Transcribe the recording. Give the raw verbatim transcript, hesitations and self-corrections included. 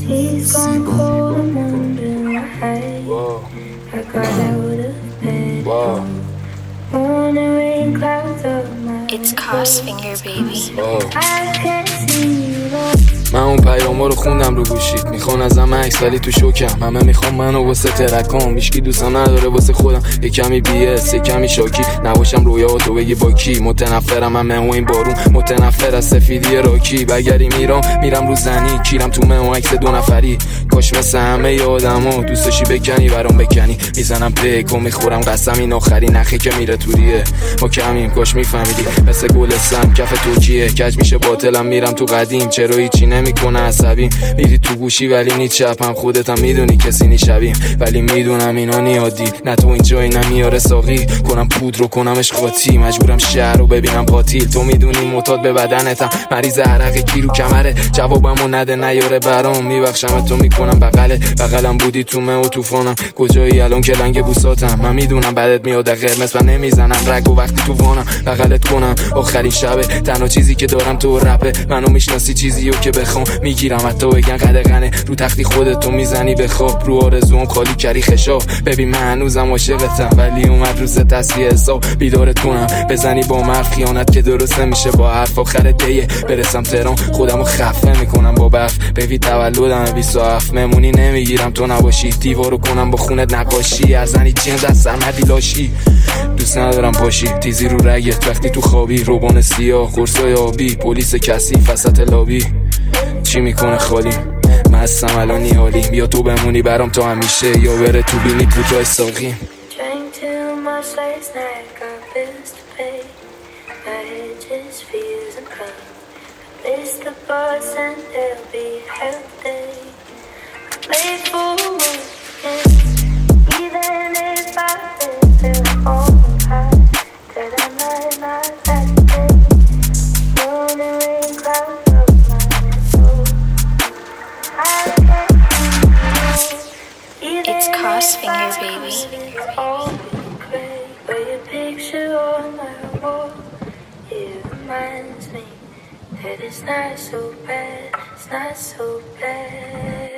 He's gone cold and wondering why I got out of bed. Morning rain clouds up my It's Crossfinger, baby. I can't see you long. من اون پیاما رو خوندم رو گوشید، میخوان ازم عکس ولی تو شوکم. همه میخوام منو واسه ترکام، میشکی دوستم نداره واسه خودم. یه کمی بیس یه کمی شاکی، نباشم رویاتو بگی با کی. متنفرم من مهو این بارون، متنفر از سفیدی راکی. بگری میرم میرم رو زنی، کیرم تو مهو عکس دو نفری. کاش مثل همه آدما دوستشی بکنی برام بکنی. میزنم پیک و میخورم قسم این آخری نخی که میره توریه. ما کمیم کاش میفهمیدی، مثل گلستان کف توکیه. کج میشه باطلم میرم تو قدیم، چرا هیچی نمیکنه عصبیم. میری تو گوشی ولی نی چپم، خودت هم میدونی کسی نیشبیم. ولی میدونم اینا نیادی، نه تو این جایی نمیاره ساقی. کنم پود رو کنمش قاطی، مجبورم شهر رو ببینم پاتیل. تو میدونی معتاد به بدنتم، مریض عرق کی رو کمره. جوابمو نده نیاره برام، میبخشم تو میکنم بغلت. بغلم بودی تو مه و توفانم، کجایی الان که لنگ بوساتم. من میدونم بعدت میاد قرمز و نمیزنم رگ و وقتی تو وانم بغلت کنم. آخرین شبه تنها چیزی که دارم تو رپه. منو میشناسی چیزیو که بخوام میگیرم، حتی بگن قدغنه. رو تختی خودتو میزنی به خواب، رو آرزوام خالی کردی خشاب. ببین من هنوزم عاشقتم ولی اومد روز تصفیه حساب. بیدارت کنم بزنی با من خیانت که درست نمیشه با حرف. آخر دیه برسم تهران خودمو خفه میکنم با برف. ببین تولدم بیست و هفت، مهمونی نمیگیرم تو نباشی. دیوارو کنم با خونت نقاشی، ارزنی چند از سرمدی لاشی. دوست ندارم باشی تیزی رو رگت وقتی تو خوابی. روبان سیاه قرصای آبی، پلیس کثیف وسط لابی. چی میکنه خالی من هستم الان نیالیم. یا تو بمونی برام تا همیشه، یا بره تو بینی پوتای ساقیم. Drank too much last night, got bills to pay. My head just feels unclean. I missed the bus and there'll be hell day. Late for work, even if I feel all high. Till I might not last day. Morning rain clouds up my soul. I can't see you. It's Crossfinger, baby. All gray, but your picture on my wall, it reminds me that it's not so bad, it's not so bad.